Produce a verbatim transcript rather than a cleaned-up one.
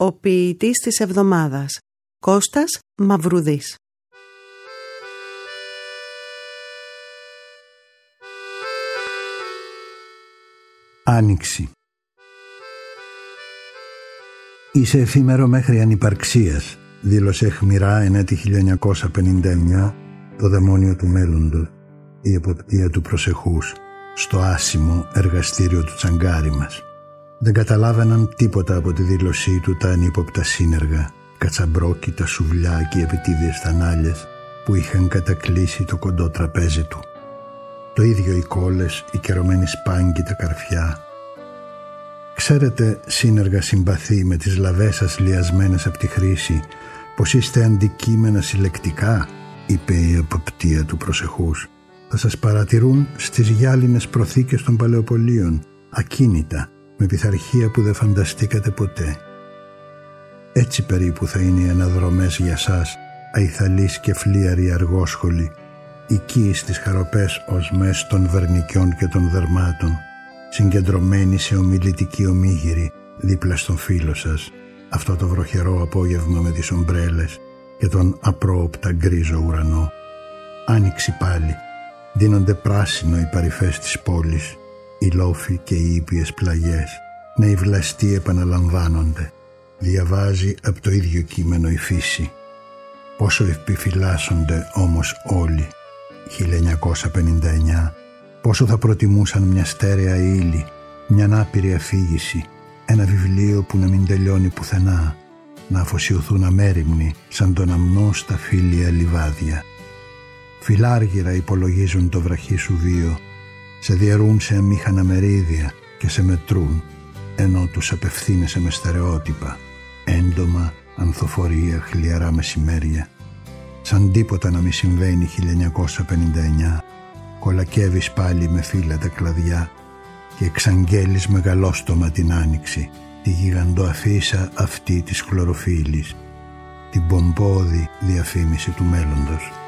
Ο ποιητής της εβδομάδας, Κώστας Μαυρουδής. Άνοιξη. Είσαι εφήμερο μέχρι ανυπαρξίας, δήλωσε αιχμηρά εν έτη χίλια εννιακόσια πενήντα εννιά το δαιμόνιο του μέλλοντος, η εποπτεία του προσεχούς, στο άσημο εργαστήριο του τσαγκάρι μας. Δεν καταλάβαιναν τίποτα από τη δήλωσή του τα ανύποπτα σύνεργα, κατσαμπρόκητα σουβλιά και οι επιτίδιες θανάλιες που είχαν κατακλείσει το κοντό τραπέζι του. Το ίδιο οι κόλλες, οι κερωμένοι σπάγγοι, τα καρφιά. Ξέρετε, σύνεργα συμπαθή με τις λαβές σας λιασμένες από τη χρήση, πως είστε αντικείμενα συλλεκτικά, είπε η εποπτεία του προσεχούς. Θα σας παρατηρούν στις γυάλινες προθήκες των παλαιοπολίων, ακίνητα, με πειθαρχία που δεν φανταστήκατε ποτέ. Έτσι περίπου θα είναι οι αναδρομές για σας, αϊθαλείς και φλίαροι αργόσχολοι, οικοί στις χαροπές οσμές των βερνικιών και των δερμάτων, συγκεντρωμένοι σε ομιλητική ομίγυρη δίπλα στον φίλο σας, αυτό το βροχερό απόγευμα με τις ομπρέλες και τον απρόοπτα γκρίζο ουρανό. Άνοιξη πάλι, δίνονται πράσινο οι παρυφές της πόλης, οι λόφοι και οι ήπιες πλαγιές, νέοι βλαστοί επαναλαμβάνονται. Διαβάζει από το ίδιο κείμενο η φύση. Πόσο επιφυλάσσονται όμως όλοι, χίλια εννιακόσια πενήντα εννιά, πόσο θα προτιμούσαν μια στέρεα ύλη, μια άπειρη αφήγηση, ένα βιβλίο που να μην τελειώνει πουθενά, να αφοσιωθούν αμέριμνοι σαν τον αμνό στα φίλια λιβάδια. Φιλάργυρα υπολογίζουν το βραχί σου βίο, σε διαιρούν σε αμήχανα μερίδια και σε μετρούν, ενώ τους απευθύνεσαι με στερεότυπα, έντομα, ανθοφορία, χλιαρά μεσημέρια. Σαν τίποτα να μη συμβαίνει χίλια εννιακόσια πενήντα εννιά, κολακεύεις πάλι με φύλλα τα κλαδιά και εξαγγέλεις μεγαλόστομα την άνοιξη, τη γιγαντοαφίσα αυτή της χλωροφύλλης, την πομπόδη διαφήμιση του μέλλοντος.